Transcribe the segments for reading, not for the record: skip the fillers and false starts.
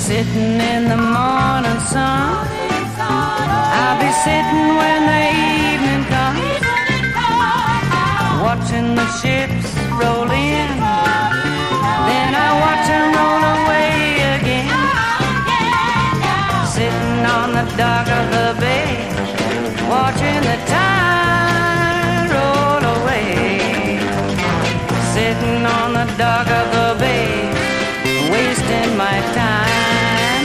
sitting in the morning sun. I'll be sitting when the evening comes, watching the ships roll in. Then I watch them roll away again, sitting on the dock of the bay, watching the tide roll away. Sitting on the dock of the bay, wasting my time.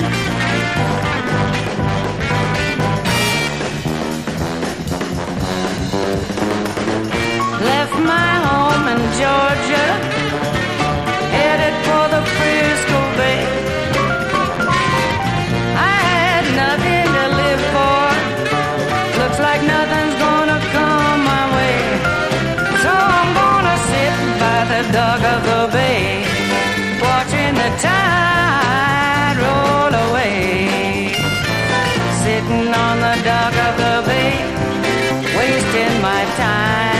Left my home in Georgia, headed for the Frisco Bay. I had nothing to live for, looks like nothing's gonna come my way. So I'm gonna sit by the dock of the bay, watching the tide roll away. Sitting on the dock of the bay, wasting my time.